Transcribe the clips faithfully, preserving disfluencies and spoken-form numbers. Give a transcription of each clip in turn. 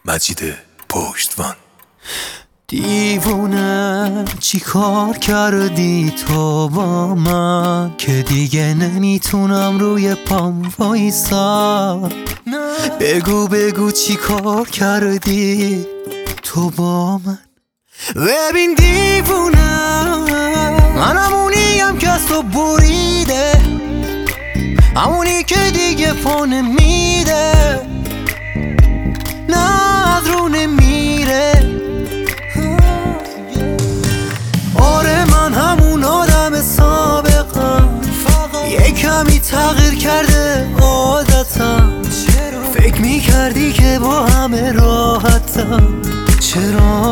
مجید پشتوان. دیوونه چی کار کردی تو با من که دیگه نمیتونم روی پام وایسا؟ بگو بگو چی کار کردی تو با من؟ ببین دیوونه من همونیم که از تو بریده، همونی که دیگه پا نمیده، نه از رو نمیره. آره من همون آدم سابقم، یه کمی تغییر کرده عادتم. فکر میکردی که با همه راحتم، چرا؟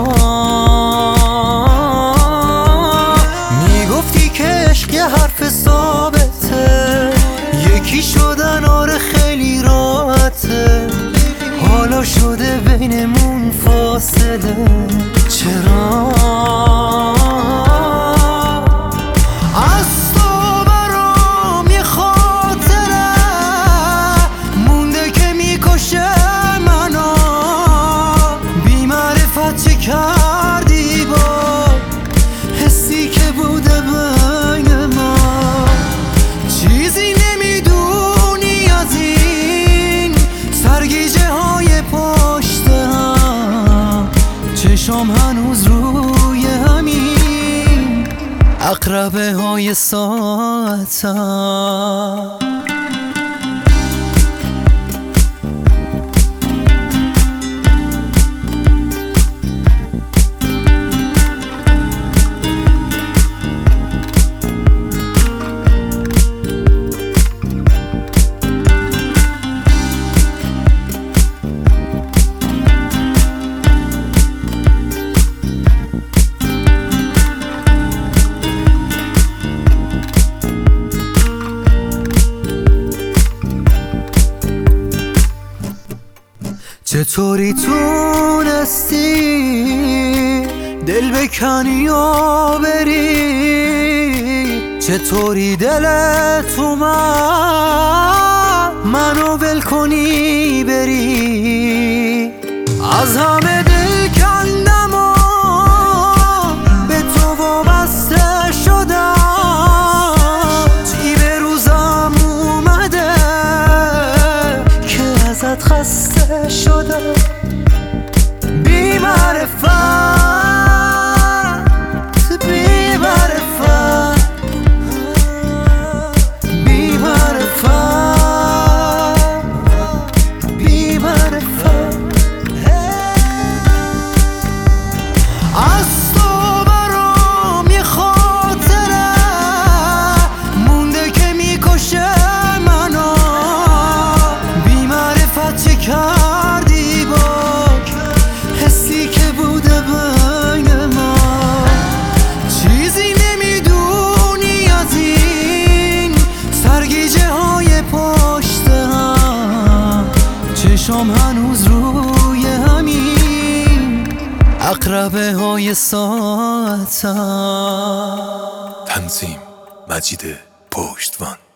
میگفتی که عشق یه حرف ثابته، یکی شدن آره خیلی راحته. حالا شده بینمون فاصله، چرا؟ از تو برام یه خاطره مونده که میکشه منو. بی معرفت چه کردی با حسی که بوده بین ما؟ چیزی نمیدونی از این سرگیجه های پشت هم، چشم هنوز روی همین عقربه های ساعتم. چطوری تونستی دل بکنی و بری؟ چطوری دلت اومد منو ول کنی بری؟ از همه دل کندم و به تو وابسته شدم. چی به روزم اومده که ازت خسته شدم. بی معرفت بی معرفت بی معرفت بی معرفت. از تو برام یه خاطره مونده که میکشه منو. بی معرفت چه کردی با حسی که بوده بین ما؟ چیزی نمیدونی از این سرگیجه های پشت هم، چشم هنوز روی همین عقربه های ساعتم. تنظیم مجید پشتوان.